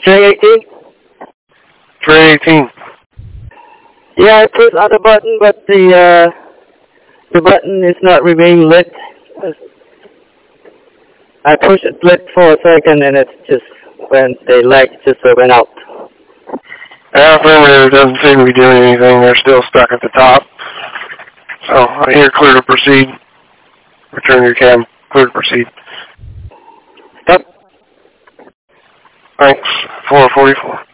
Tray 18? Tray 18. Yeah, I pushed on the button, but the button is not remaining lit. I pushed it lit for a second, and it just went. The light just went out. Affirmative doesn't seem to be doing anything. They're still stuck at the top. So I hear clear to proceed. Return your cam. Clear to proceed. Stop. Thanks. 444.